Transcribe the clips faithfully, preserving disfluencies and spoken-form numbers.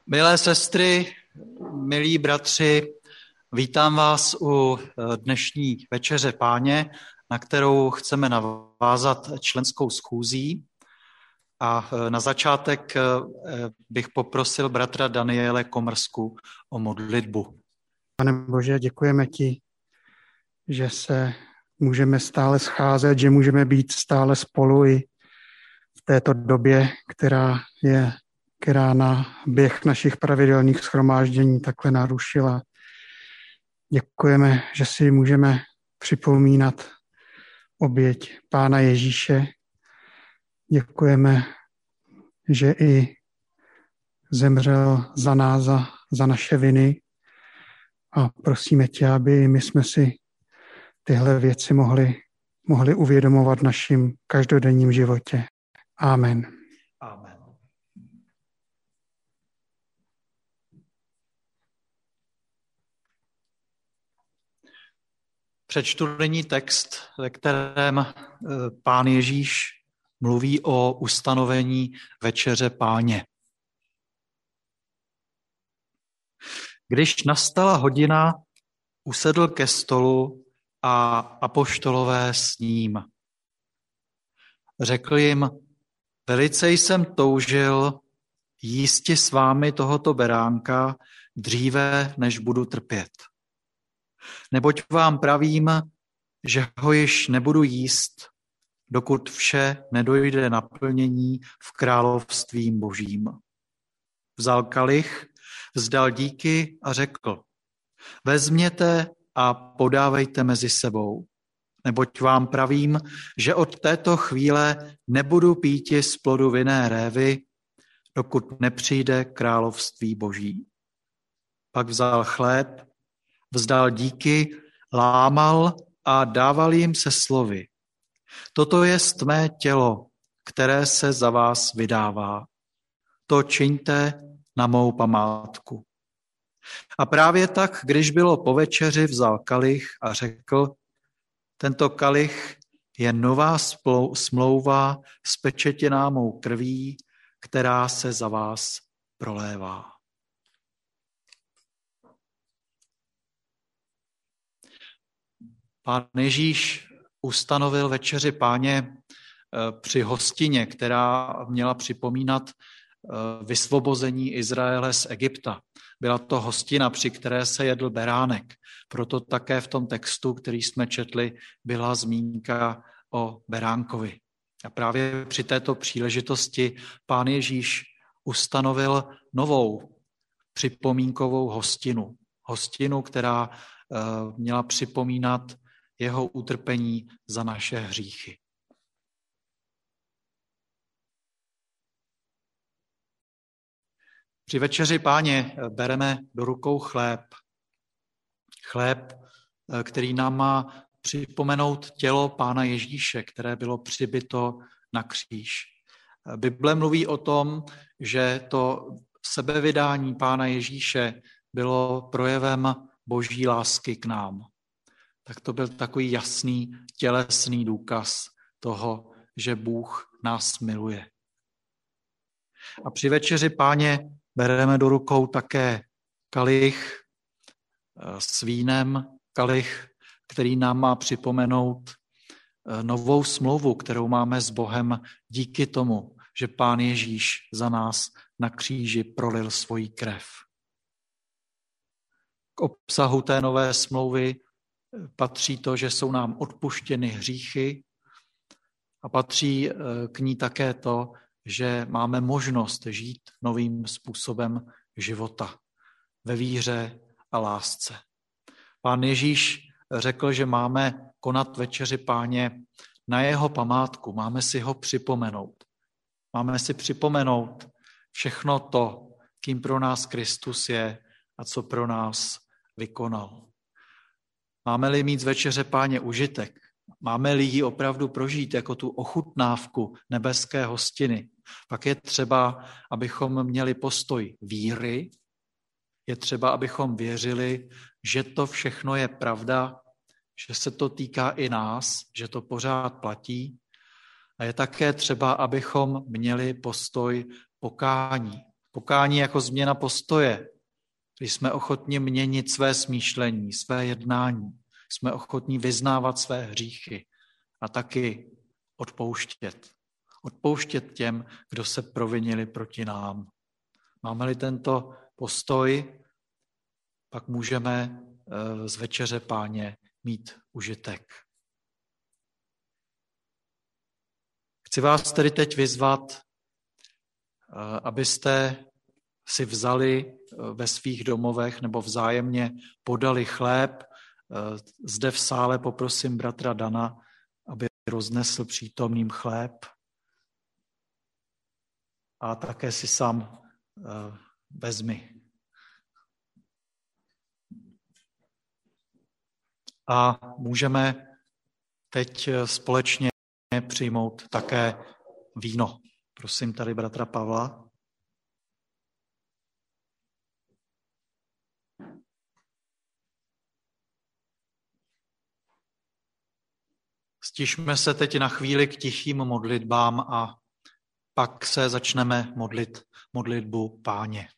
Milé sestry, milí bratři, vítám vás u dnešní večeře Páně, na kterou chceme navázat členskou schůzí. A na začátek bych poprosil bratra Daniele Komrsku o modlitbu. Pane Bože, děkujeme ti, že se můžeme stále scházet, že můžeme být stále spolu i v této době, která je která na běh našich pravidelných shromáždění takhle narušila. Děkujeme, že si můžeme připomínat oběť Pána Ježíše. Děkujeme, že i zemřel za nás, za, za naše viny. A prosíme tě, aby my jsme si tyhle věci mohli, mohli uvědomovat v našim každodenním životě. Amen. Amen. Přečtu nyní text, ve kterém Pán Ježíš mluví o ustanovení večeře Páně. Když nastala hodina, usedl ke stolu a apoštolové s ním. Řekl jim, velice jsem toužil jísti s vámi tohoto beránka dříve, než budu trpět. Neboť vám pravím, že ho již nebudu jíst, dokud vše nedojde naplnění v království Božím. Vzal kalich, vzdal díky a řekl, vezměte a podávejte mezi sebou, neboť vám pravím, že od této chvíle nebudu píti z plodu vinné révy, dokud nepřijde království Boží. Pak vzal chléb, vzdal díky, lámal a dával jim se slovy. Toto jest mé tělo, které se za vás vydává. To čiňte na mou památku. A právě tak, když bylo po večeři, vzal kalich a řekl, tento kalich je nová smlouva spečetěná mou krví, která se za vás prolévá. Pán Ježíš ustanovil večeři Páně při hostině, která měla připomínat vysvobození Izraele z Egypta. Byla to hostina, při které se jedl beránek. Proto také v tom textu, který jsme četli, byla zmínka o beránkovi. A právě při této příležitosti Pán Ježíš ustanovil novou připomínkovou hostinu. Hostinu, která měla připomínat jeho utrpení za naše hříchy. Při večeři Páně bereme do rukou chléb. Chléb, který nám má připomenout tělo Pána Ježíše, které bylo přibito na kříž. Bible mluví o tom, že to sebevydání Pána Ježíše bylo projevem Boží lásky k nám. Tak to byl takový jasný tělesný důkaz toho, že Bůh nás miluje. A při večeři Páně bereme do rukou také kalich s vínem, kalich, který nám má připomenout novou smlouvu, kterou máme s Bohem díky tomu, že Pán Ježíš za nás na kříži prolil svoji krev. K obsahu té nové smlouvy patří to, že jsou nám odpuštěny hříchy a patří k ní také to, že máme možnost žít novým způsobem života ve víře a lásce. Pán Ježíš řekl, že máme konat večeři Páně na jeho památku, máme si ho připomenout. Máme si připomenout všechno to, kým pro nás Kristus je a co pro nás vykonal. Máme-li mít z večeře Páně užitek, máme-li ji opravdu prožít jako tu ochutnávku nebeské hostiny, pak je třeba, abychom měli postoj víry, je třeba, abychom věřili, že to všechno je pravda, že se to týká i nás, že to pořád platí. A je také třeba, abychom měli postoj pokání, Pokání jako změna postoje, když jsme ochotni měnit své smýšlení, své jednání, jsme ochotní vyznávat své hříchy a taky odpouštět. Odpouštět těm, kdo se provinili proti nám. Máme-li tento postoj, pak můžeme z večeře Páně mít užitek. Chci vás tedy teď vyzvat, abyste si vzali ve svých domovech nebo vzájemně podali chléb. Zde v sále poprosím bratra Dana, aby roznesl přítomným chléb. A také si sám vezmi. A můžeme teď společně přijmout také víno. Prosím tady bratra Pavla. Stišme se teď na chvíli k tichým modlitbám a pak se začneme modlit modlitbu Páně.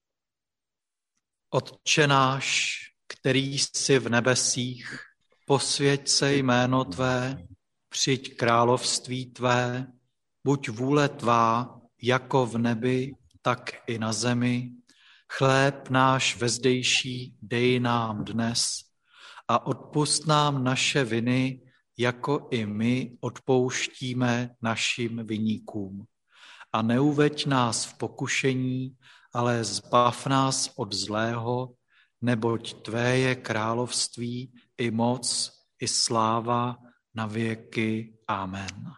Otče náš, který jsi v nebesích, posvěť se jméno tvé, přijď království tvé, buď vůle tvá, jako v nebi, tak i na zemi. Chléb náš vezdejší dej nám dnes a odpusť nám naše viny, jako i my odpouštíme našim viníkům. A neuveď nás v pokušení, ale zbav nás od zlého, neboť tvé je království i moc, i sláva na věky. Amen.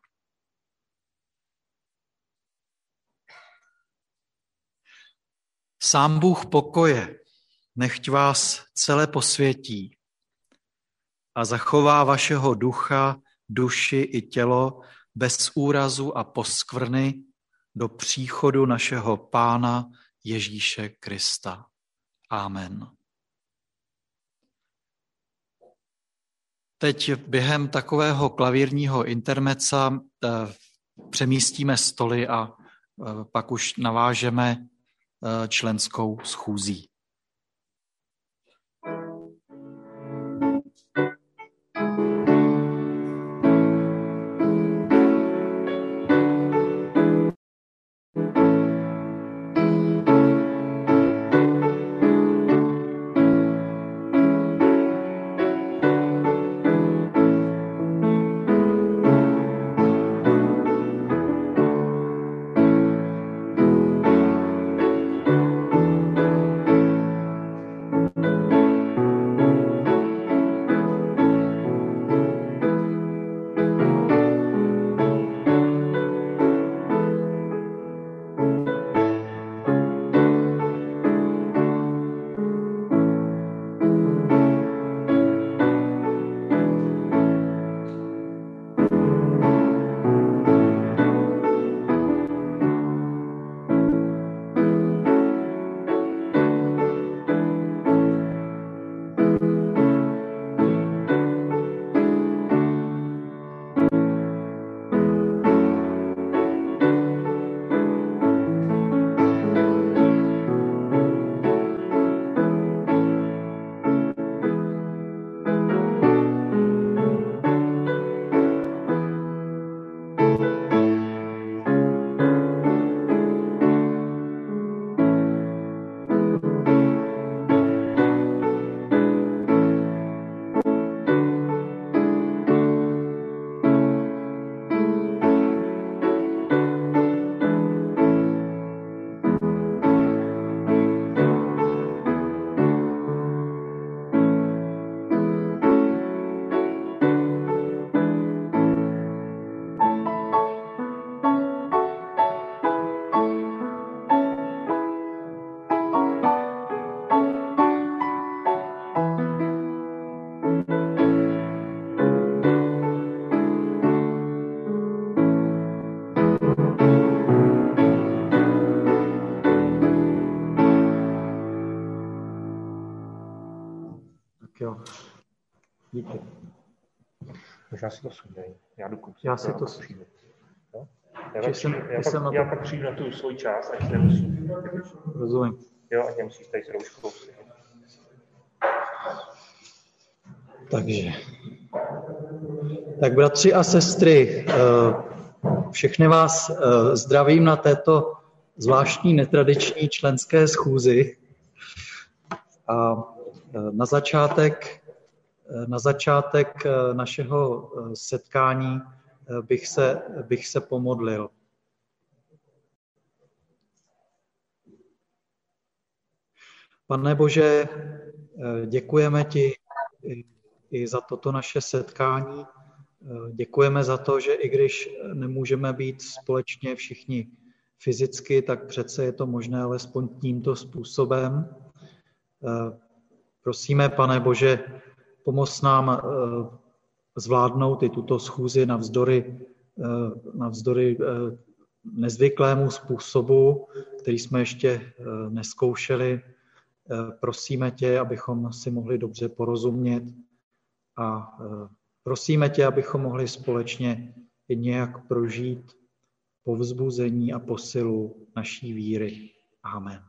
Sám Bůh pokoje, nechť vás celé posvětí a zachová vašeho ducha, duši i tělo bez úrazu a poskvrny do příchodu našeho Pána Ježíše Krista. Amen. Teď během takového klavírního intermeca přemístíme stoly a pak už navážeme členskou schůzí. Jo. Díky. Možná si to sundej. Já jdu koupit. Já si to sundej. Já pak, jsem, já jsem pak, já pak přijdu na tu svoji část, ať se nemusí. Rozumím. Jo, ať nemusí tady s rouškou. Takže. Tak bratři a sestry, všechny vás zdravím na této zvláštní netradiční členské schůzi. A na začátek, na začátek našeho setkání bych se, bych se pomodlil. Pane Bože, děkujeme ti i za toto naše setkání. Děkujeme za to, že i když nemůžeme být společně všichni fyzicky, tak přece je to možné alespoň tímto způsobem. Prosíme, Pane Bože, pomoz nám zvládnout i tuto schůzi navzdory, navzdory nezvyklému způsobu, který jsme ještě nezkoušeli. Prosíme tě, abychom si mohli dobře porozumět a prosíme tě, abychom mohli společně i nějak prožít povzbuzení a posilu naší víry. Amen.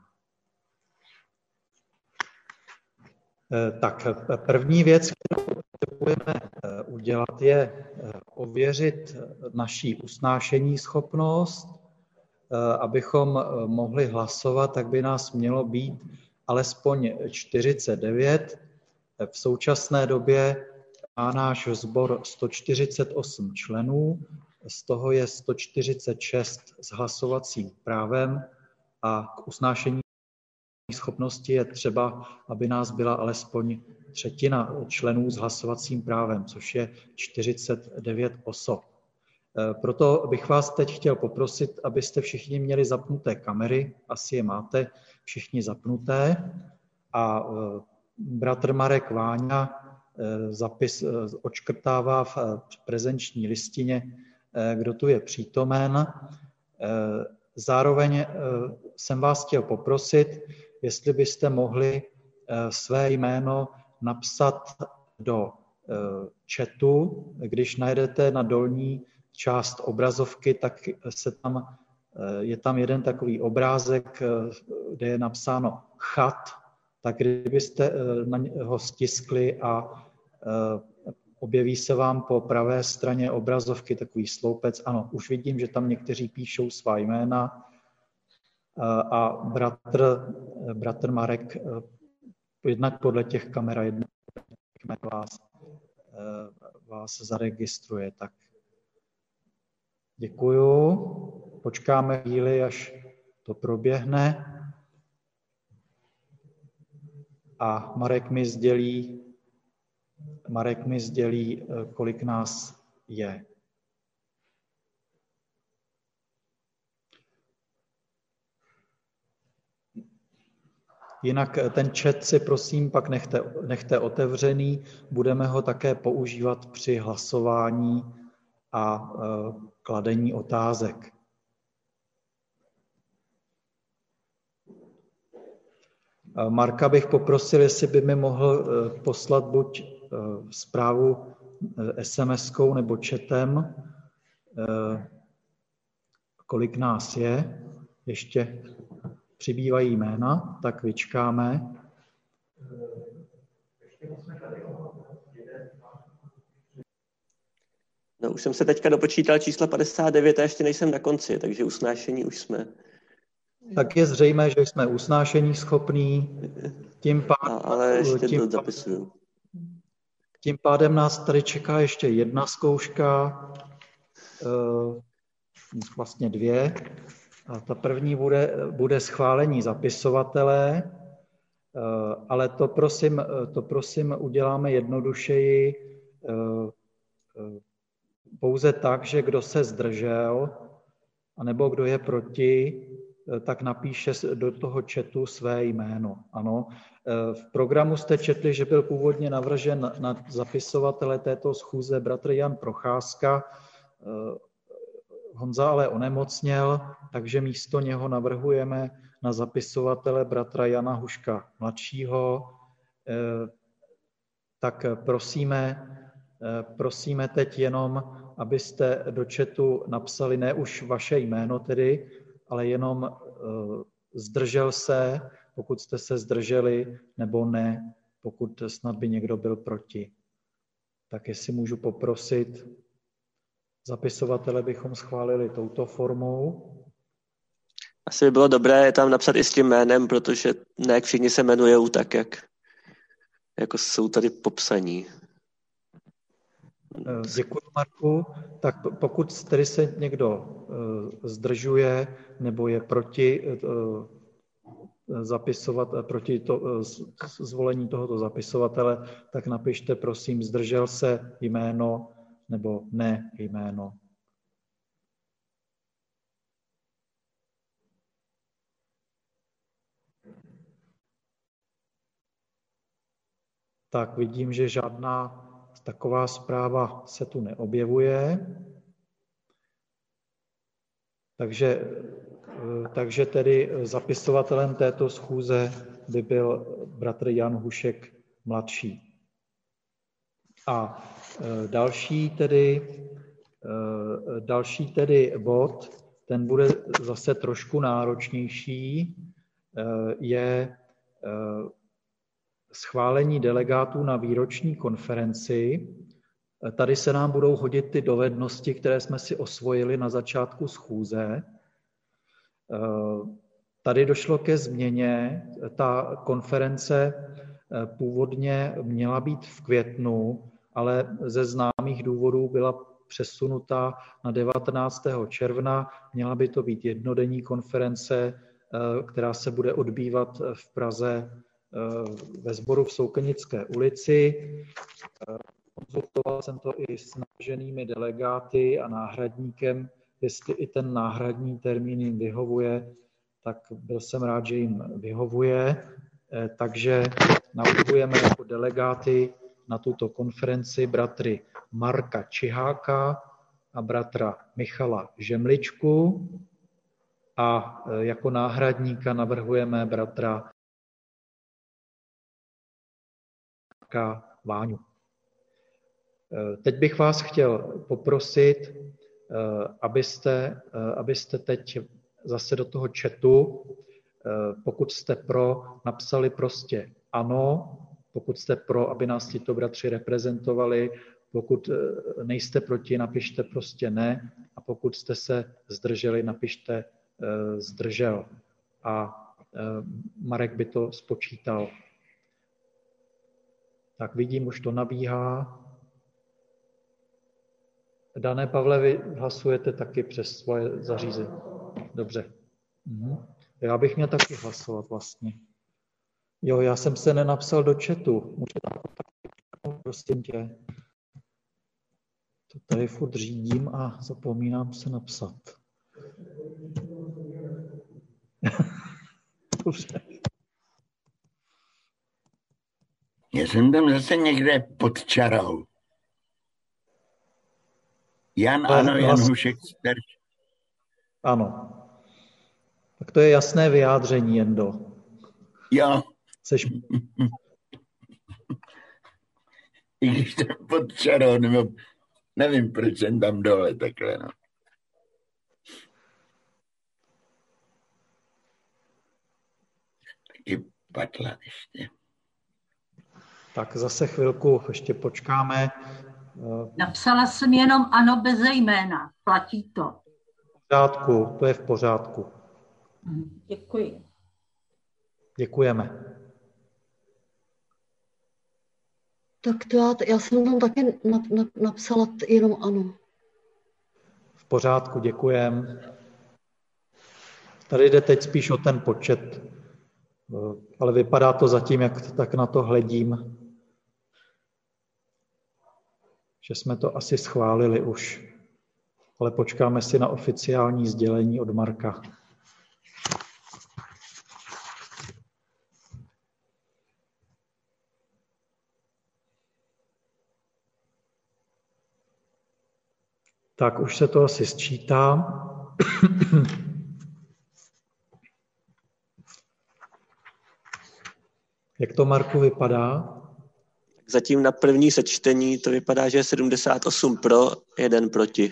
Tak první věc, kterou potřebujeme udělat, je ověřit naší usnášení schopnost. Abychom mohli hlasovat, tak by nás mělo být alespoň čtyřicet devět. V současné době má náš sbor sto čtyřicet osm členů, z toho je sto čtyřicet šest s hlasovacím právem a k usnášení schopnosti je třeba, aby nás byla alespoň třetina členů s hlasovacím právem, což je čtyřicet devět osob. Proto bych vás teď chtěl poprosit, abyste všichni měli zapnuté kamery, asi je máte všichni zapnuté, a bratr Marek Váňa zapis odškrtává v prezenční listině, kdo tu je přítomen. Zároveň jsem vás chtěl poprosit, jestli byste mohli své jméno napsat do chatu. Když najdete na dolní část obrazovky, tak se tam, je tam jeden takový obrázek, kde je napsáno chat, tak kdybyste na ho stiskli a objeví se vám po pravé straně obrazovky takový sloupec. Ano, už vidím, že tam někteří píšou svá jména a bratr, bratr Marek jednak podle těch kamer a jednak vás, vás zaregistruje. Tak děkuju. Počkáme chvíli, až to proběhne. A Marek mi sdělí, Marek mi sdělí, kolik nás je. Jinak ten chat si prosím pak nechte, nechte otevřený, budeme ho také používat při hlasování a kladení otázek. Marka bych poprosil, jestli by mi mohl poslat buď zprávu es em eskou nebo chatem, kolik nás je. Ještě přibývají jména, tak vyčkáme. No, už jsem se teďka dopočítal čísla padesát devět a ještě nejsem na konci, takže usnášení už jsme. Tak je zřejmé, že jsme usnášení schopní. Tím pádem, a, ale ještě tím, to zapisuju. Tím pádem nás tady čeká ještě jedna zkouška, vlastně dvě. A ta první bude, bude schválení zapisovatele, ale to prosím, to prosím uděláme jednodušeji pouze tak, že kdo se zdržel, anebo kdo je proti, tak napíše do toho chatu své jméno. Ano. V programu jste četli, že byl původně navržen na zapisovatele této schůze bratr Jan Procházka. Honza ale onemocněl, takže místo něho navrhujeme na zapisovatele bratra Jana Huška mladšího. Tak prosíme, prosíme teď jenom abyste do chatu napsali ne už vaše jméno tedy, ale jenom uh, zdržel se, pokud jste se zdrželi, nebo ne, pokud snad by někdo byl proti. Tak jestli můžu poprosit, zapisovatele bychom schválili touto formou. Asi by bylo dobré tam napsat i s tím jménem, protože ne všichni se jmenujou tak, jak jako jsou tady popsaní. Děkuji, Marku. Tak pokud tedy se někdo zdržuje nebo je proti zapisovat, proti to, zvolení tohoto zapisovatele, tak napište prosím zdržel se jméno nebo ne jméno. Tak vidím, že žádná taková zpráva se tu neobjevuje. Takže, takže tedy zapisovatelem této schůze by byl bratr Jan Hušek mladší. A další tedy, další tedy bod, ten bude zase trošku náročnější, je schválení delegátů na výroční konferenci. Tady se nám budou hodit ty dovednosti, které jsme si osvojili na začátku schůze. Tady došlo ke změně. Ta konference původně měla být v květnu, ale ze známých důvodů byla přesunuta na devatenáctého června. Měla by to být jednodenní konference, která se bude odbývat v Praze ve sboru v Soukenické ulici. Konzultoval jsem to i s navrženými delegáty a náhradníkem, jestli i ten náhradní termín jim vyhovuje, tak byl jsem rád, že jim vyhovuje. Takže navrhujeme jako delegáty na tuto konferenci bratry Marka Čiháka a bratra Michala Žemličku a jako náhradníka navrhujeme bratra Váňu. Teď bych vás chtěl poprosit, abyste, abyste teď zase do toho chatu, pokud jste pro, napsali prostě ano, pokud jste pro, aby nás tito bratři reprezentovali, pokud nejste proti, napište prostě ne a pokud jste se zdrželi, napište zdržel. A Marek by to spočítal. Tak vidím, už to nabíhá. Dané Pavle, vy hlasujete taky přes svoje zařízení. Dobře. Mhm. Já bych měl taky hlasovat vlastně. Jo, já jsem se nenapsal do chatu. Můžete tam kontaktovat, prosím tě. To tady furt řídím a zapomínám se napsat. Dobře. Já jsem tam zase někde pod čarou. Jan, Ale ano, Jan hlas... Hušek starší. Ano. Tak to je jasné vyjádření, Jendo. Jo. Seš... I když tam pod čarou, nebo nevím, proč jsem tam dole takhle, no. Taky patla ještě. Tak zase chvilku ještě počkáme. Napsala jsem jenom ano bez jména. Platí to. V pořádku, to je v pořádku. Děkuji. Děkujeme. Tak to já, já jsem tam také nap, nap, napsala jenom ano. V pořádku, děkujem. Tady jde teď spíš o ten počet, ale vypadá to zatím, jak tak na to hledím, že jsme to asi schválili už, ale počkáme si na oficiální sdělení od Marka. Tak už se to asi sčítá. Jak to, Marku, vypadá? zatím na první sečtení to vypadá, že je sedmdesát osm pro, jeden proti.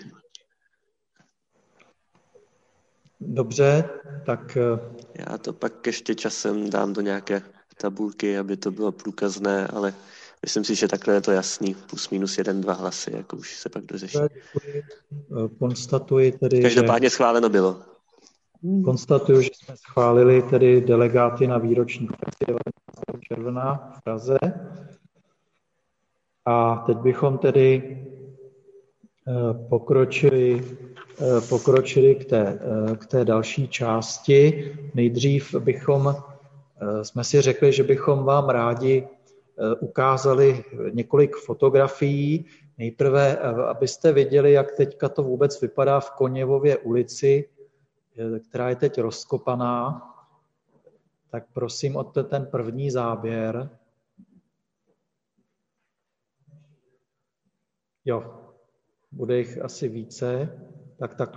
Dobře, tak... Já to pak ještě časem dám do nějaké tabulky, aby to bylo průkazné, ale myslím si, že takhle je to jasný. Plus minus jeden, dva hlasy, jako už se pak dořeší. Konstatuji tedy, Každopádně že... schváleno bylo. Konstatuji, že jsme schválili tedy delegáty na výroční konferenci devatenáctého června v Praze. A teď bychom tedy pokročili, pokročili k té, k té další části. Nejdřív bychom, jsme si řekli, že bychom vám rádi ukázali několik fotografií. Nejprve, abyste viděli, jak teďka to vůbec vypadá v Koněvově ulici, která je teď rozkopaná. Tak prosím o ten první záběr. Jo, bude jich asi více. Tak tak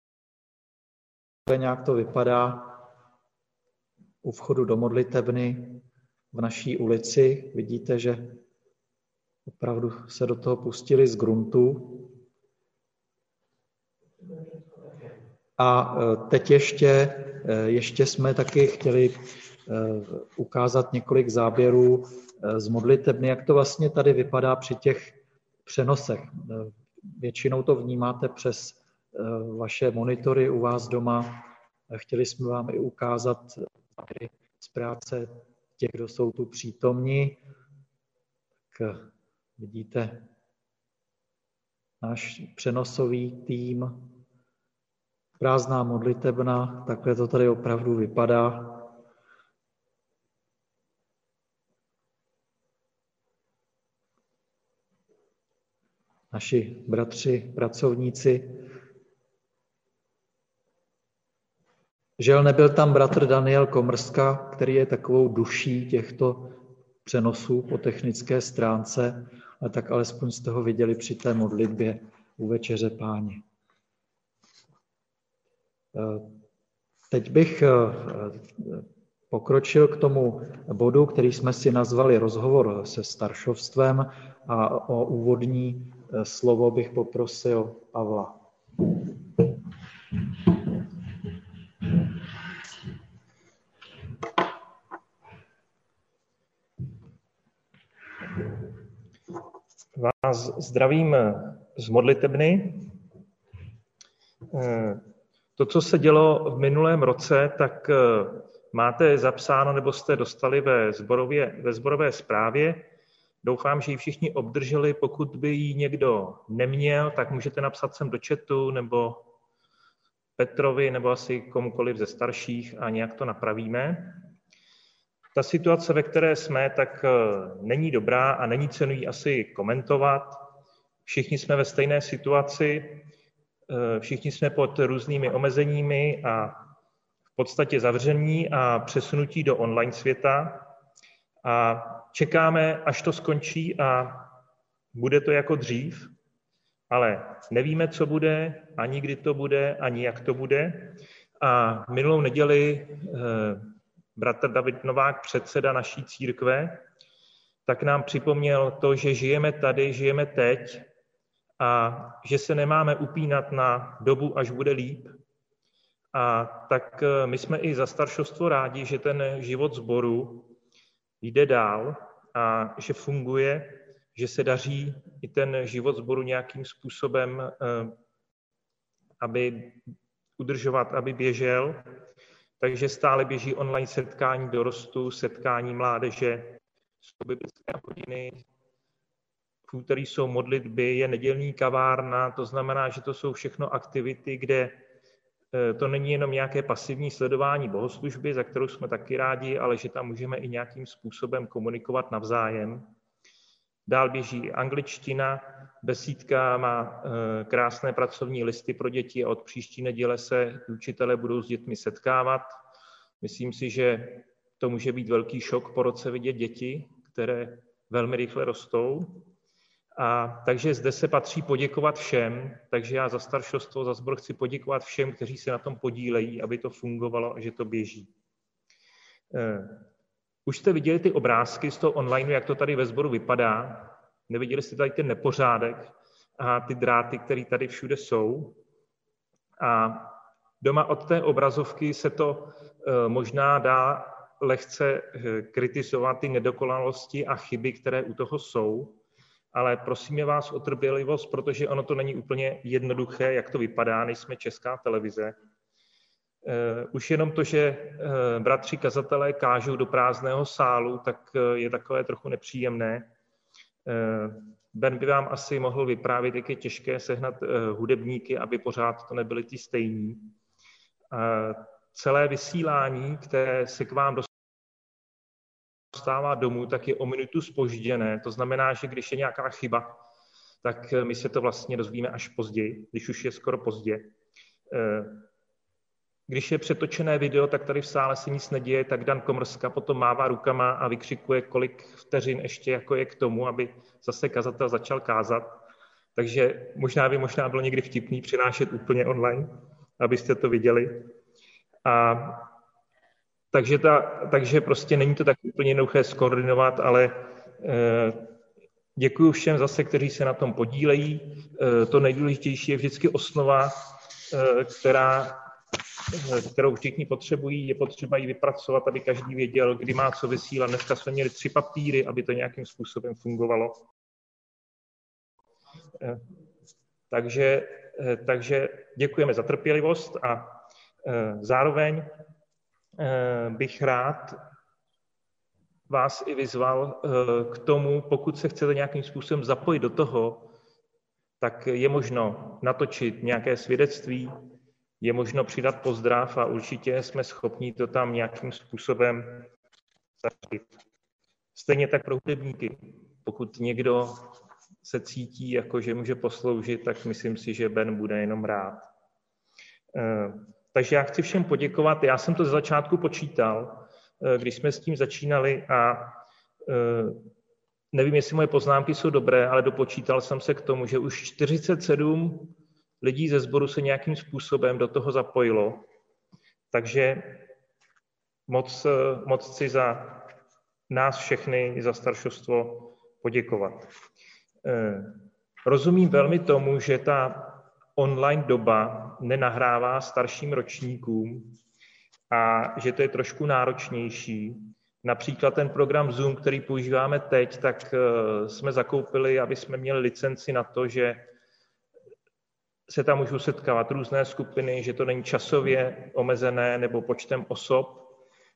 nějak to vypadá u vchodu do modlitebny v naší ulici. Vidíte, že opravdu se do toho pustili z gruntu. A teď ještě, ještě jsme taky chtěli ukázat několik záběrů z modlitebny, jak to vlastně tady vypadá při těch přenosech. Většinou to vnímáte přes vaše monitory u vás doma. Chtěli jsme vám i ukázat z práce těch, kdo jsou tu přítomní. Tak vidíte náš přenosový tým, prázdná modlitebna, takhle to tady opravdu vypadá. Naši bratři, pracovníci. Žel nebyl tam bratr Daniel Komrska, který je takovou duší těchto přenosů po technické stránce, ale tak alespoň jste ho viděli při té modlitbě u Večeře Páně. Teď bych pokročil k tomu bodu, který jsme si nazvali rozhovor se staršovstvem, a o úvodní slovo bych poprosil Pavla. Vás zdravím z modlitebny. To, co se dělo v minulém roce, tak máte zapsáno nebo jste dostali ve zborově, ve zborové zprávě. Doufám, že ji všichni obdrželi. Pokud by ji někdo neměl, tak můžete napsat sem do chatu nebo Petrovi nebo asi komukoliv ze starších a nějak to napravíme. Ta situace, ve které jsme, tak není dobrá a není cenu ji asi komentovat. Všichni jsme ve stejné situaci, všichni jsme pod různými omezeními a v podstatě zavření a přesunutí do online světa. A čekáme, až to skončí a bude to jako dřív, ale nevíme, co bude, ani kdy to bude, ani jak to bude. A minulou neděli bratr David Novák, předseda naší církve, tak nám připomněl to, že žijeme tady, žijeme teď a že se nemáme upínat na dobu, až bude líp. A tak my jsme i za staršovstvo rádi, že ten život sboru jde dál a že funguje, že se daří i ten život sboru nějakým způsobem, aby udržovat, aby běžel. Takže stále běží online setkání dorostu, setkání mládeže, jsou biblické hodiny, v úterý jsou modlitby, je nedělní kavárna, to znamená, že to jsou všechno aktivity, kde to není jenom nějaké pasivní sledování bohoslužby, za kterou jsme taky rádi, ale že tam můžeme i nějakým způsobem komunikovat navzájem. Dál běží angličtina, besídka má krásné pracovní listy pro děti a od příští neděle se učitelé budou s dětmi setkávat. Myslím si, že to může být velký šok po roce vidět děti, které velmi rychle rostou. A takže zde se patří poděkovat všem, takže já za staršovstvo, za sbor chci poděkovat všem, kteří se na tom podílejí, aby to fungovalo a že to běží. Už jste viděli ty obrázky z toho online, jak to tady ve sboru vypadá. Neviděli jste tady ten nepořádek a ty dráty, které tady všude jsou. A doma od té obrazovky se to možná dá lehce kritizovat, ty nedokonalosti a chyby, které u toho jsou. Ale prosíme vás o trpělivost, protože ono to není úplně jednoduché, jak to vypadá, než jsme Česká televize. Už jenom to, že bratři kazatelé kážou do prázdného sálu, tak je takové trochu nepříjemné. Ben by vám asi mohl vyprávět, jak je těžké sehnat hudebníky, aby pořád to nebyli ti stejní. Celé vysílání, které se k vám dostává domů, tak je o minutu zpožděné. To znamená, že když je nějaká chyba, tak my se to vlastně dozvíme až později, když už je skoro pozdě. Když je přetočené video, tak tady v sále se nic neděje, tak Dan Komrska potom mává rukama a vykřikuje, kolik vteřin ještě jako je k tomu, aby zase kazatel začal kázat. Takže možná by možná bylo někdy vtipný přinášet úplně online, abyste to viděli. A takže, ta, takže prostě není to tak úplně jednoduché skoordinovat, ale eh, děkuji všem zase, kteří se na tom podílejí. Eh, to nejdůležitější je vždycky osnova, eh, která kterou všichni potřebují, je potřeba ji vypracovat, aby každý věděl, kdy má co vysílat. Dneska jsme měli tři papíry, aby to nějakým způsobem fungovalo. Takže, takže děkujeme za trpělivost a zároveň bych rád vás i vyzval k tomu, pokud se chcete nějakým způsobem zapojit do toho, tak je možno natočit nějaké svědectví, je možno přidat pozdrav a určitě jsme schopni to tam nějakým způsobem zařadit. Stejně tak pro hudebníky. Pokud někdo se cítí, jako že může posloužit, tak myslím si, že Ben bude jenom rád. Takže já chci všem poděkovat. Já jsem to ze začátku počítal, když jsme s tím začínali a nevím, jestli moje poznámky jsou dobré, ale dopočítal jsem se k tomu, že už čtyřicet sedm lidí ze sboru se nějakým způsobem do toho zapojilo. Takže moc, moc chci za nás všechny, za staršovstvo poděkovat. Rozumím velmi tomu, že ta online doba nenahrává starším ročníkům a že to je trošku náročnější. Například ten program Zoom, který používáme teď, tak jsme zakoupili, aby jsme měli licenci na to, že se tam můžou setkávat různé skupiny, že to není časově omezené nebo počtem osob.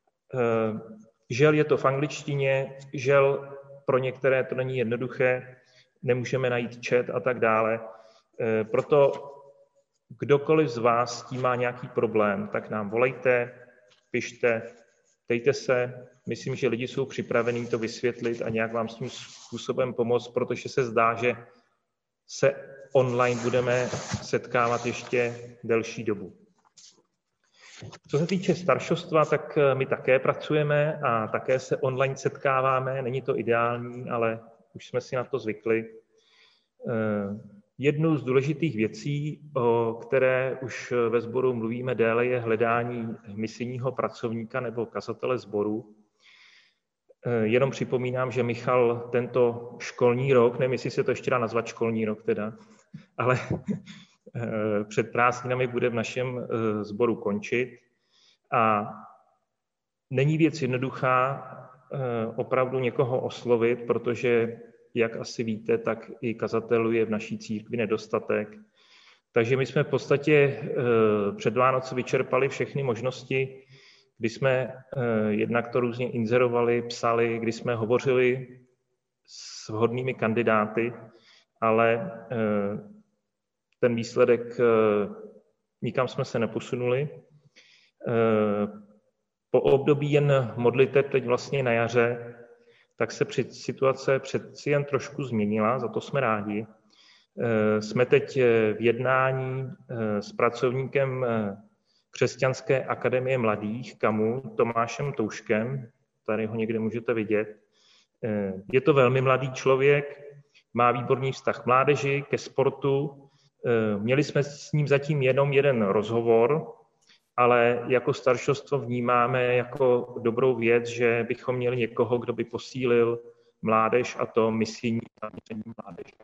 Žel je to v angličtině, žel pro některé to není jednoduché, nemůžeme najít chat a tak dále. Proto kdokoliv z vás s tím má nějaký problém, tak nám volejte, pište, ptejte se. Myslím, že lidi jsou připravení to vysvětlit a nějak vám s tím způsobem pomoct, protože se zdá, že se online budeme setkávat ještě delší dobu. Co se týče staršovstva, tak my také pracujeme a také se online setkáváme. Není to ideální, ale už jsme si na to zvykli. Jednou z důležitých věcí, o které už ve sboru mluvíme déle, je hledání misijního pracovníka nebo kazatele sboru. Jenom připomínám, že Michal tento školní rok, nevím, jestli se to ještě dá nazvat školní rok teda, ale před prázdninami bude v našem sboru končit. A není věc jednoduchá opravdu někoho oslovit, protože, jak asi víte, tak i kazatelů je v naší církvi nedostatek. Takže my jsme v podstatě před Vánoci vyčerpali všechny možnosti, kdy jsme jednak to různě inzerovali, psali, kdy jsme hovořili s vhodnými kandidáty, ale ten výsledek, nikam jsme se neposunuli. Po období jen modliteb teď vlastně na jaře, tak se situace přeci jen trošku změnila, za to jsme rádi. Jsme teď v jednání s pracovníkem Křesťanské akademie mladých, KAMU, Tomášem Touškem, tady ho někde můžete vidět. Je to velmi mladý člověk, má výborný vztah k mládeži, ke sportu. Měli jsme s ním zatím jenom jeden rozhovor, ale jako staršostvo vnímáme jako dobrou věc, že bychom měli někoho, kdo by posílil mládež a to misijní zaměření mládeže.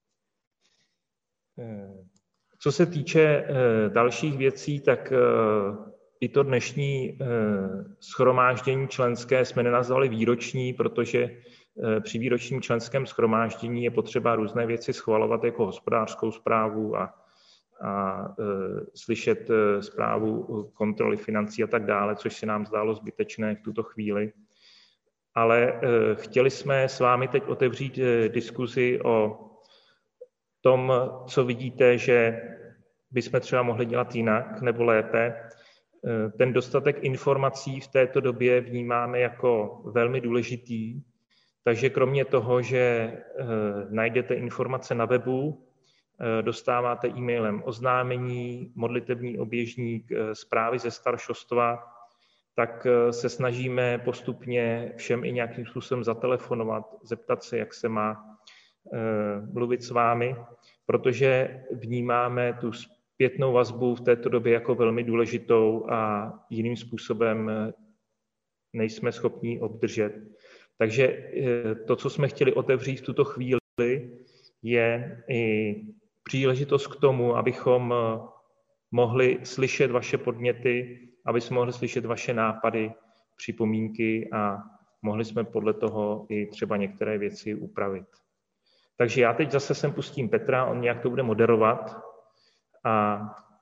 Co se týče dalších věcí, tak i to dnešní shromáždění členské jsme nenazvali výroční, protože při výročním členském shromáždění je potřeba různé věci schvalovat jako hospodářskou správu a, a e, slyšet zprávu kontroly financí a tak dále, což se nám zdálo zbytečné v tuto chvíli. Ale e, chtěli jsme s vámi teď otevřít e, diskuzi o tom, co vidíte, že bychom třeba mohli dělat jinak nebo lépe. Ten dostatek informací v této době vnímáme jako velmi důležitý, takže kromě toho, že najdete informace na webu, dostáváte e-mailem oznámení, modlitební oběžník, zprávy ze staršostva, tak se snažíme postupně všem i nějakým způsobem zatelefonovat, zeptat se, jak se má mluvit s vámi, protože vnímáme tu zpětnou vazbu v této době jako velmi důležitou a jiným způsobem nejsme schopni obdržet. Takže to, co jsme chtěli otevřít v tuto chvíli, je i příležitost k tomu, abychom mohli slyšet vaše podněty, aby jsme mohli slyšet vaše nápady, připomínky a mohli jsme podle toho i třeba některé věci upravit. Takže já teď zase sem pustím Petra, on nějak to bude moderovat a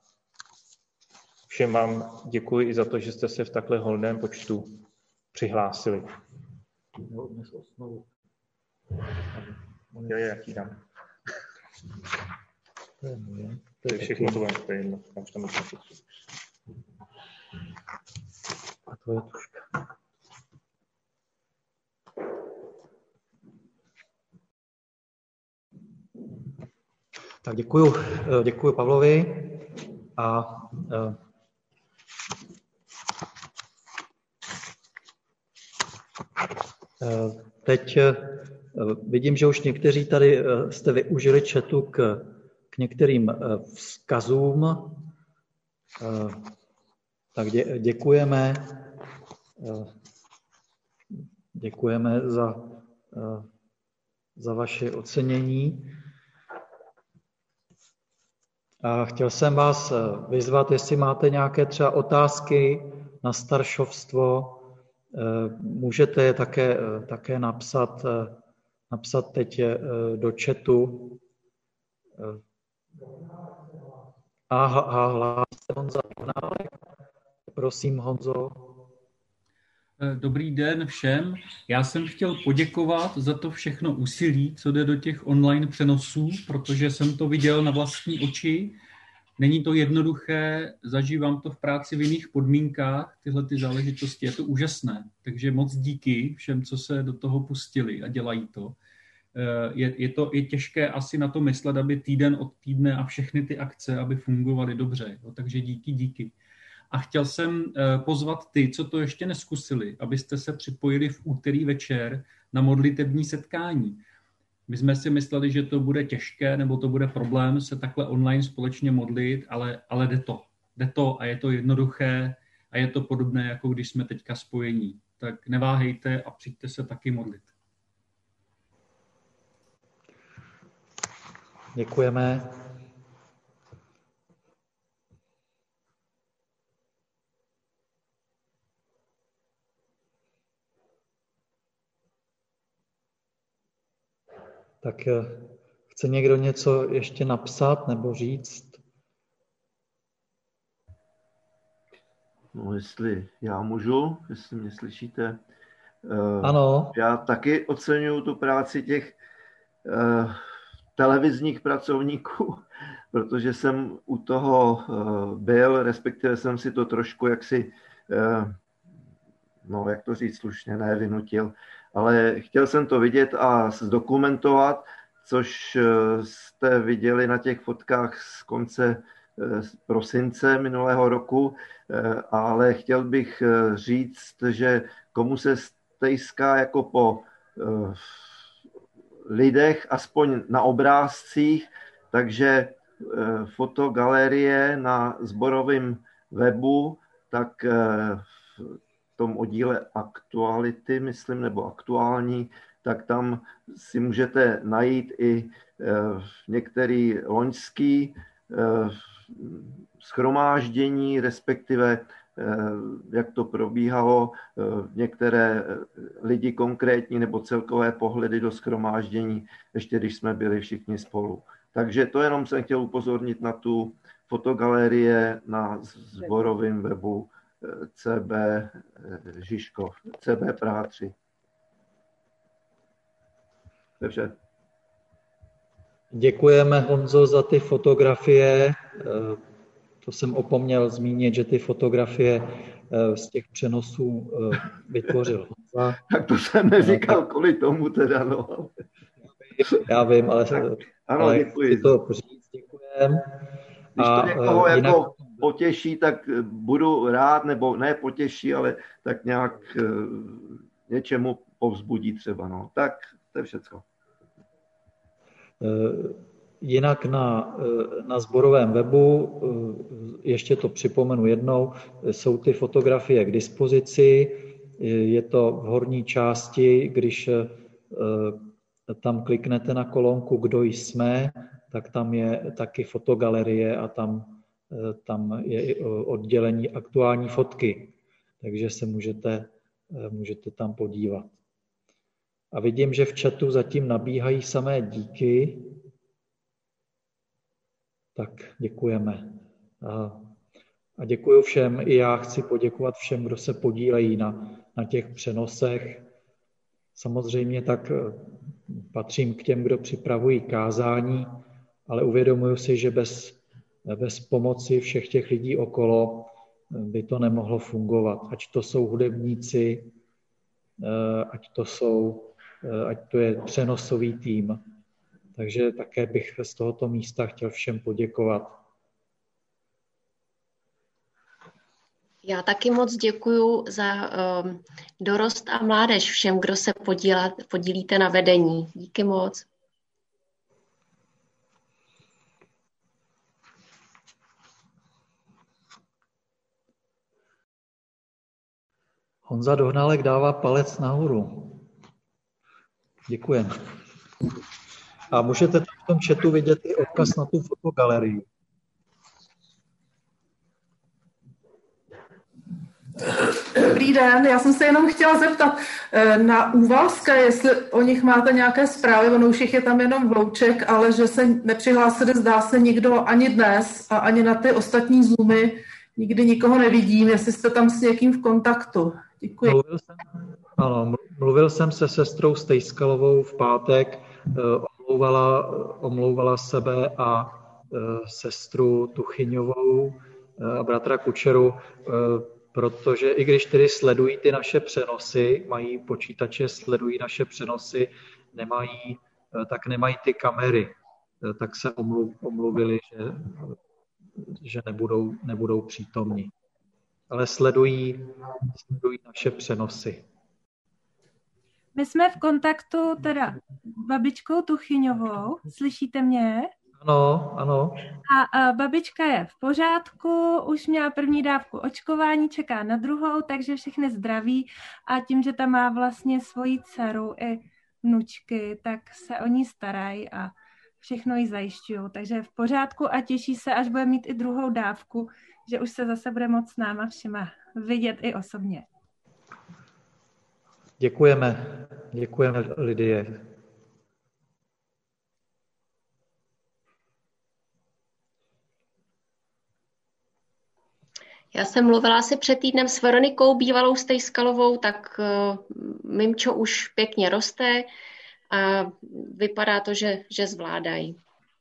všem vám děkuji i za to, že jste se v takhle holném počtu přihlásili. Jo, jaký dám. To je všechno, to vám to je jedno. A to je tuška. Tak děkuju, děkuju Pavlovi a teď vidím, že už někteří tady jste využili chatu k, k některým vzkazům, tak dě, děkujeme, děkujeme za, za vaše ocenění. A chtěl jsem vás vyzvat, jestli máte nějaké třeba otázky na staršovstvo, můžete je také, také napsat, napsat teď do chatu. A, a hlásí se Honza Ignálek. Prosím, Honzo. Dobrý den všem. Já jsem chtěl poděkovat za to všechno úsilí, co jde do těch online přenosů, protože jsem to viděl na vlastní oči. Není to jednoduché, zažívám to v práci v jiných podmínkách, tyhle ty záležitosti, je to úžasné. Takže moc díky všem, co se do toho pustili a dělají to. Je, je to je těžké asi na to myslet, aby týden od týdne a všechny ty akce, aby fungovaly dobře. Jo, takže díky, díky. A chtěl jsem pozvat ty, co to ještě neskusili, abyste se připojili v úterý večer na modlitební setkání. My jsme si mysleli, že to bude těžké, nebo to bude problém se takhle online společně modlit, ale, ale jde to. Jde to a je to jednoduché a je to podobné, jako když jsme teďka spojení. Tak neváhejte a přijďte se taky modlit. Děkujeme. Tak chce někdo něco ještě napsat nebo říct? No, jestli já můžu, jestli mě slyšíte. Ano. Já taky oceňuju tu práci těch uh, televizních pracovníků, protože jsem u toho uh, byl, respektive jsem si to trošku jaksi, uh, no jak to říct slušně, ne vynutil, ale chtěl jsem to vidět a zdokumentovat, což jste viděli na těch fotkách z konce prosince minulého roku, ale chtěl bych říct, že komu se stejská jako po lidech, aspoň na obrázcích, takže fotogalerie na sborovém webu tak v tom oddíle aktuality, myslím, nebo aktuální, tak tam si můžete najít i některý loňský shromáždění, respektive jak to probíhalo, některé lidi konkrétní nebo celkové pohledy do shromáždění, ještě když jsme byli všichni spolu. Takže to jenom jsem chtěl upozornit na tu fotogalerie na sborovém webu C B Žižkov, C B Praha tři. To je vše. Děkujeme, Honzo, za ty fotografie. To jsem opomněl zmínit, že ty fotografie z těch přenosů vytvořil Honza. Tak to jsem neříkal kvůli tomu teda, no. Já vím, ale, tak, ano, ale děkuji. to říct, děkujem. Když to někoho a, jinak... jako potěší, tak budu rád, nebo ne potěší, ale tak nějak něčemu povzbudí třeba, no. Tak to je všecko. Jinak na, na sborovém webu, ještě to připomenu jednou, jsou ty fotografie k dispozici, je to v horní části, když tam kliknete na kolonku Kdo jsme, tak tam je taky fotogalerie a tam, tam je i oddělení aktuální fotky, takže se můžete, můžete tam podívat. A vidím, že v chatu zatím nabíhají samé díky. Tak děkujeme. A, a děkuji všem. I já chci poděkovat všem, kdo se podílejí na, na těch přenosech. Samozřejmě tak patřím k těm, kdo připravují kázání, ale uvědomuji si, že bez, bez pomoci všech těch lidí okolo by to nemohlo fungovat. Ať to jsou hudebníci, ať to jsou ať to je přenosový tým. Takže také bych z tohoto místa chtěl všem poděkovat. Já taky moc děkuju za um, dorost a mládež všem, kdo se podílá, podílíte na vedení. Díky moc. Honza Dohnálek dává palec nahoru. Děkujeme. A můžete tam v tom chatu vidět i odkaz na tu fotogalerii. Dobrý den, já jsem se jenom chtěla zeptat na Úvalské, jestli o nich máte nějaké zprávy, ono už jich je tam jenom hlouček, ale že se nepřihlásili, zdá se, nikdo ani dnes a ani na ty ostatní Zoomy nikdy nikoho nevidím, jestli jste tam s někým v kontaktu. Děkuji. Mluvil jsem, ano, mluvil jsem se sestrou Stejskalovou v pátek, omlouvala, omlouvala sebe a sestru Tuchyňovou a bratra Kučeru, protože i když tedy sledují ty naše přenosy, mají počítače, sledují naše přenosy, nemají, tak nemají ty kamery, tak se omluvili, že, že nebudou, nebudou přítomní. Ale sledují, sledují naše přenosy. My jsme v kontaktu teda babičkou Tuchyňovou, slyšíte mě? Ano, ano. A, a babička je v pořádku, už měla první dávku očkování, čeká na druhou, takže všechny zdraví a tím, že tam má vlastně svoji dceru i vnučky, tak se o ní starají a všechno jí zajišťují. Takže je v pořádku a těší se, až bude mít i druhou dávku, že už se zase bude moct s náma všema vidět i osobně. Děkujeme. Děkujeme, Lidie. Já jsem mluvila asi před týdnem s Veronikou bývalou Stejskalovou, tak uh, mimčo už pěkně roste a vypadá to, že, že zvládají.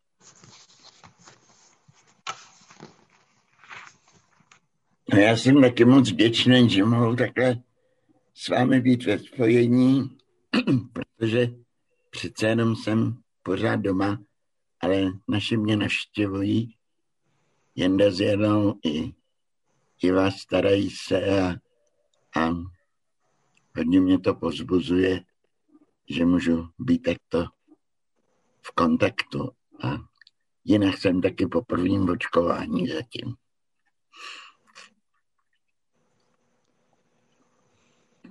No já jsem taky moc vděčný, že mohu takhle s vámi být ve spojení, protože přece jenom jsem pořád doma, ale naši mě navštěvují. Jenda s Janou i, i vás starají se a, a hodně mě to pozbuzuje, že můžu být takto v kontaktu. A jinak jsem taky po prvním očkování zatím.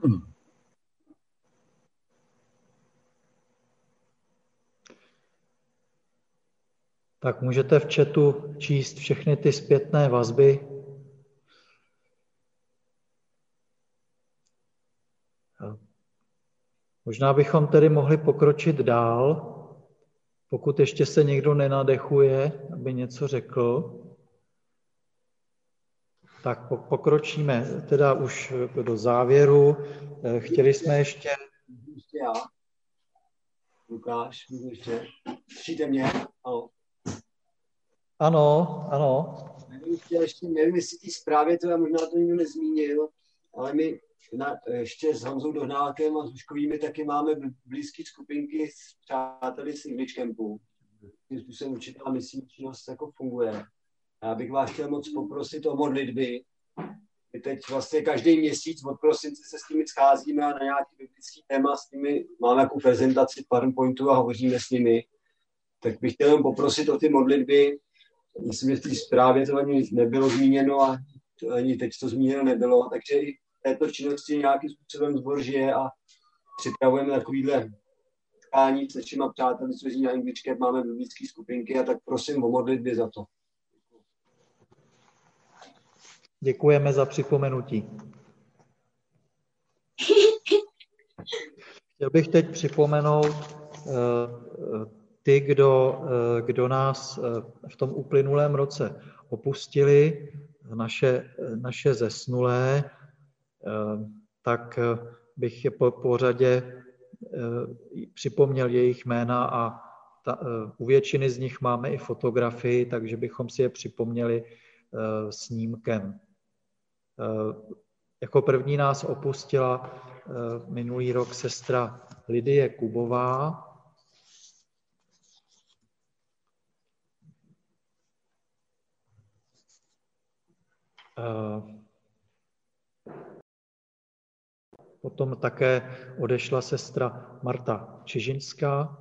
Tak můžete v chatu číst všechny ty zpětné vazby. Možná bychom tedy mohli pokročit dál, pokud ještě se někdo nenadechuje, aby něco řekl. Tak pokročíme teda už do závěru. Chtěli jsme ještě... Ještě já. Lukáš, můžu ještě... Slyšíte mě? Ano. Ano, ano. Nevím, chtěl ještě, nevím, jestli té zprávě to já možná to nikdo nezmínil, ale my na, ještě s Honzou Dohnálkem a s Huškovými taky máme blízké skupinky s přáteli z English Campu. Tím způsobem určitá misijní činnost jako funguje. Já bych vás chtěl moc poprosit o modlitby. My teď vlastně každý měsíc od prosince se s nimi scházíme a na nějaký biblický téma s nimi máme jako prezentaci PowerPointu a hovoříme s nimi. Tak bych chtěl jen poprosit o ty modlitby. Myslím, že v té zprávě to ani nebylo zmíněno a to ani teď to zmíněno nebylo. Takže i této činnosti nějakým způsobem sbor žije a připravujeme takovýhle tkání s našima přáteli, co jezdí na English Camp, máme biblické skupinky a tak prosím o modlitby za to. Děkujeme za připomenutí. Chtěl bych teď připomenout uh, ty, kdo, uh, kdo nás uh, v tom uplynulém roce opustili, naše, naše zesnulé, uh, tak uh, bych je po, po řadě uh, připomněl jejich jména a ta, uh, u většiny z nich máme i fotografii, takže bychom si je připomněli uh, snímkem. Jako první nás opustila minulý rok sestra Lidie Kubová. Potom také odešla sestra Marta Čižinská.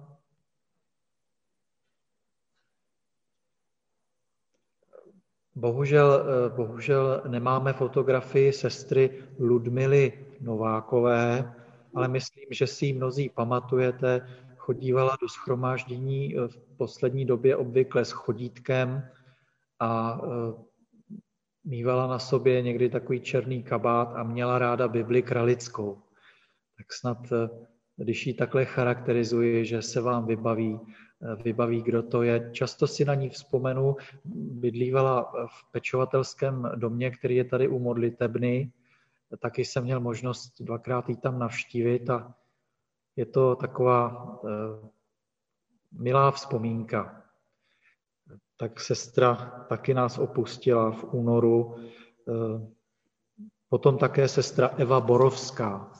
Bohužel, bohužel nemáme fotografii sestry Ludmily Novákové, ale myslím, že si ji mnozí pamatujete. Chodívala do shromáždění v poslední době obvykle s chodítkem a mívala na sobě někdy takový černý kabát a měla ráda Bibli kralickou. Tak snad, když ji takhle charakterizuji, že se vám vybaví, vybaví, kdo to je. Často si na ní vzpomenu, bydlívala v pečovatelském domě, který je tady u modlitebny. Taky jsem měl možnost dvakrát jí tam navštívit a je to taková eh, milá vzpomínka. Tak sestra taky nás opustila v únoru. Eh, potom také sestra Eva Borovská.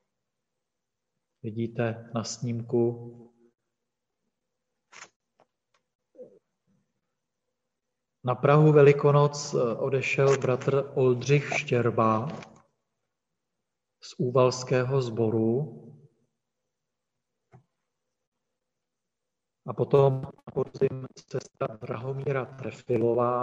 Vidíte na snímku. Na prahu Velikonoc odešel bratr Oldřich Štěrba z úvalského sboru. A potom na podzim sestra Drahomíra Trefilová.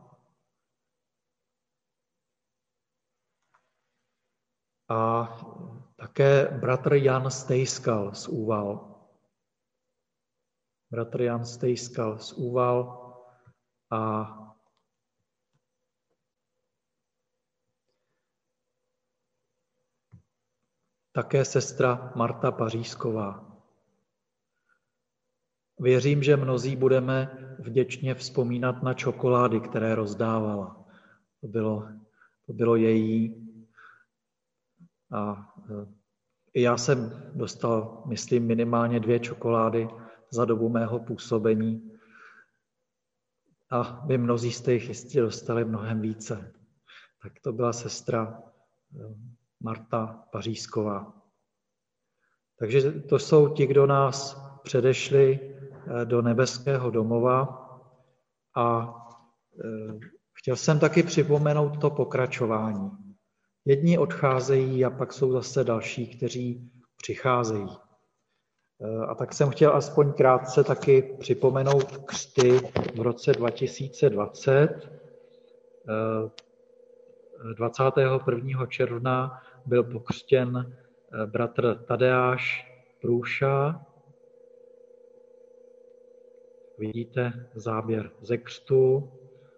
A také bratr Jan Stejskal z Úval. Bratr Jan Stejskal z Úval a také sestra Marta Pařízková. Věřím, že mnozí budeme vděčně vzpomínat na čokolády, které rozdávala. To bylo, to bylo její. A i já jsem dostal, myslím, minimálně dvě čokolády za dobu mého působení. A vy mnozí jste jich jistě dostali mnohem více. Tak to byla sestra Marta Pařízková. Takže to jsou ti, kdo nás předešli do nebeského domova a chtěl jsem taky připomenout to pokračování. Jedni odcházejí a pak jsou zase další, kteří přicházejí. A tak jsem chtěl aspoň krátce taky připomenout křty v roce dva tisíce dvacet. dvacátého prvního června byl pokřtěn bratr Tadeáš Průša. Vidíte záběr ze křtu.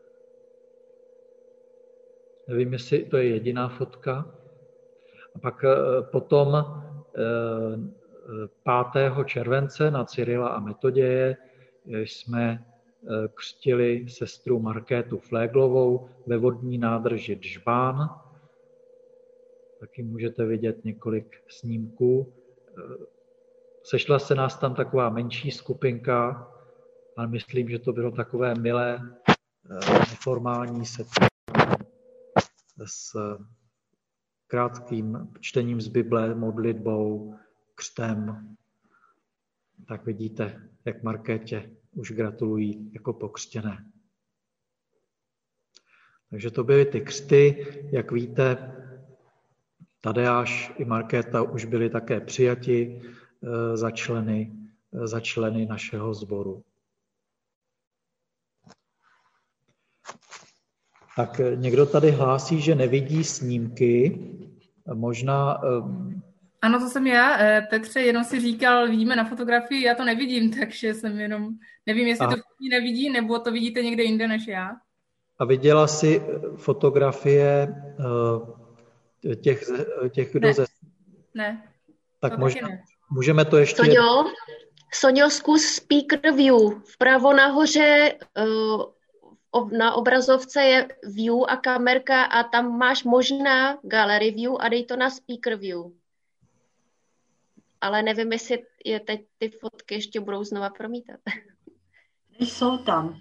Nevím, jestli to je jediná fotka. A pak potom pátého července na Cyrila a Metoděje jsme křtili sestru Markétu Fléglovou ve vodní nádrži Džbán. Taky můžete vidět několik snímků. Sešla se nás tam taková menší skupinka, ale myslím, že to bylo takové milé, neformální setkání s krátkým čtením z Bible, modlitbou, křtem. Tak vidíte, jak Markétě už gratulují jako pokřtěné. Takže to byly ty křty. Jak víte, Tadeáš i Markéta už byli také přijati za členy, za členy našeho sboru. Tak někdo tady hlásí, že nevidí snímky. Možná... Ano, to jsem já. Petře, jenom si říkal, vidíme na fotografii, já to nevidím, takže jsem jenom... Nevím, jestli a... to všichni nevidí, nebo to vidíte někde jinde než já. A viděla jsi fotografie těch, těch kdo ne. ze... Ne. Tak možná ne. Můžeme to ještě... Soňo, Soňo, zkus speaker view. Vpravo nahoře uh, na obrazovce je view a kamerka a tam máš možná gallery view a dej to na speaker view. Ale nevím, jestli je teď ty fotky ještě budou znova promítat. Jsou tam.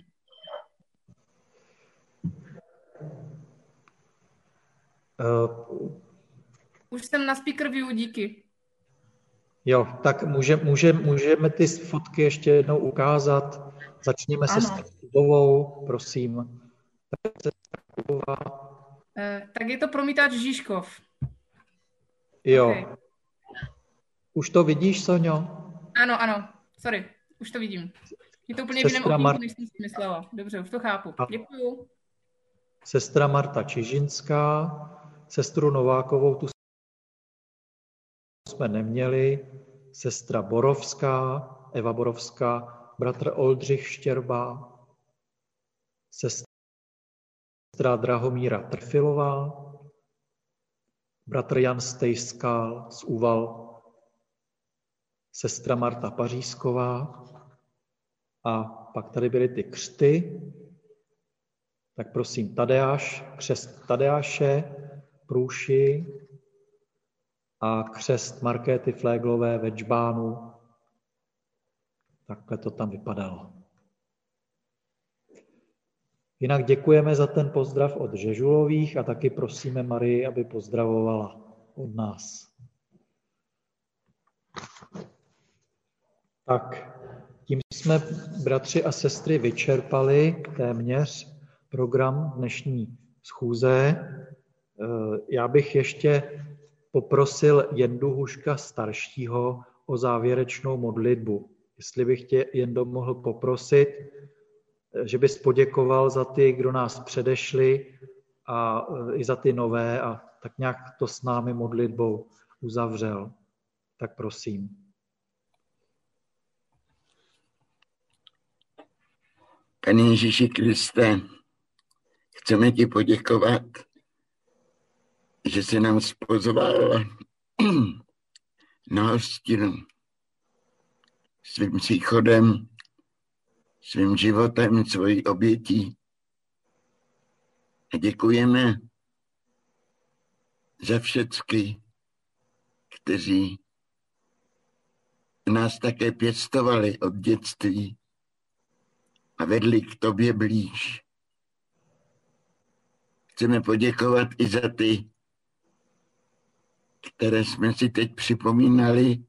Uh, Už jsem na speaker view, díky. Jo, tak může, může, můžeme ty fotky ještě jednou ukázat. Začněme se s Kubovou, prosím. Uh, tak je to promítač Žižkov. Jo. Okay. Už to vidíš, Soňo? Ano, ano, sorry, už to vidím. Je to úplně v jiném okýnku, než jsem si myslela. Dobře, už to chápu. Děkuju. Sestra Marta Čižinská, sestru Novákovou tu jsme neměli, sestra Borovská, Eva Borovská, bratr Oldřich Štěrba, sestra Drahomíra Trfilová, bratr Jan Stejskal z Úval, sestra Marta Pařízková a pak tady byly ty křty. Tak prosím, Tadeáš, křest Tadeáše, Průši a křest Markéty Fléglové ve Džbánu. Takhle to tam vypadalo. Jinak děkujeme za ten pozdrav od Žežulových a taky prosíme Marii, aby pozdravovala od nás. Tak, tím jsme, bratři a sestry, vyčerpali téměř program dnešní schůze. Já bych ještě poprosil Jendu Huška staršího o závěrečnou modlitbu. Jestli bych tě, Jendo, mohl poprosit, že bys poděkoval za ty, kdo nás předešli a i za ty nové a tak nějak to s námi modlitbou uzavřel. Tak prosím. Pane Ježíši Kriste, chceme ti poděkovat, že jsi nám pozval na hostinu svým příchodem, svým životem, svojí obětí. A děkujeme za všechny, kteří nás také pěstovali od dětství a vedli k tobě blíž. Chceme poděkovat i za ty, které jsme si teď připomínali,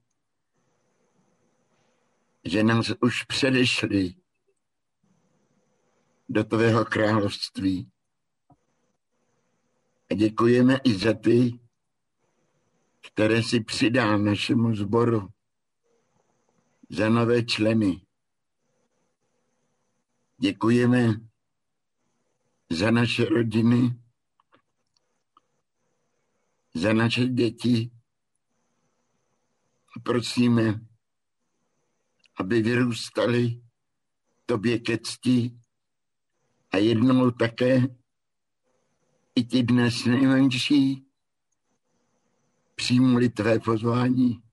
že nás už předešli do tvého království. A děkujeme i za ty, které si přidá našemu sboru, za nové členy. Děkujeme za naše rodiny, za naše děti. Prosíme, aby vyrůstali tobě ke cti a jednou také i ti dnes nejmenší přijmuli tvé pozvání.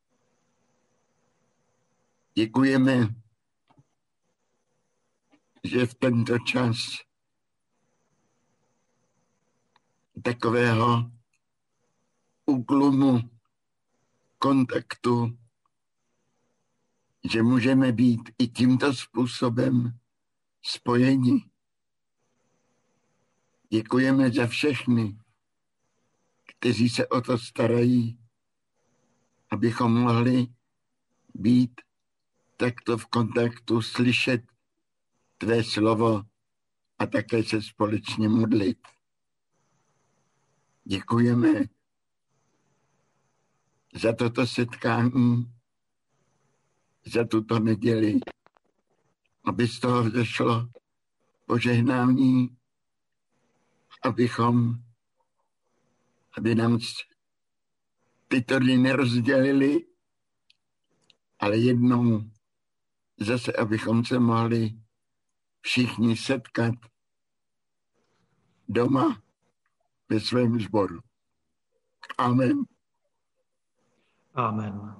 Děkujeme, že v tento čas takového útlumu, kontaktu, že můžeme být i tímto způsobem spojeni. Děkujeme za všechny, kteří se o to starají, abychom mohli být takto v kontaktu, slyšet tvé slovo a také se společně modlit. Děkujeme za toto setkání, za tuto neděli, aby z toho vzešlo požehnání, abychom, aby nám tyto dny nerozdělili, ale jednou zase, abychom se mohli všichni setkat doma ve svém sboru. Amen. Amen.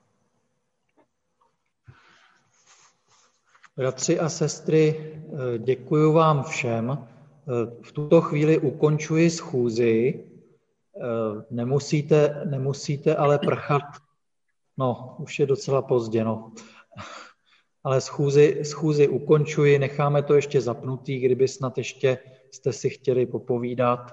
Bratři a sestry, děkuji vám všem. V tuto chvíli ukončuji schůzi. Nemusíte, nemusíte ale prchat. No, už je docela pozdě, no. Ale schůzi, schůzi ukončuji, necháme to ještě zapnutý, kdyby snad ještě jste si chtěli popovídat.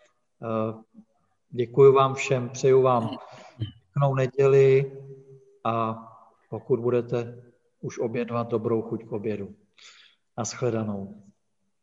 Děkuji vám všem, přeju vám pěknou neděli a pokud budete už obědvat, dobrou chuť k obědu. Naschledanou.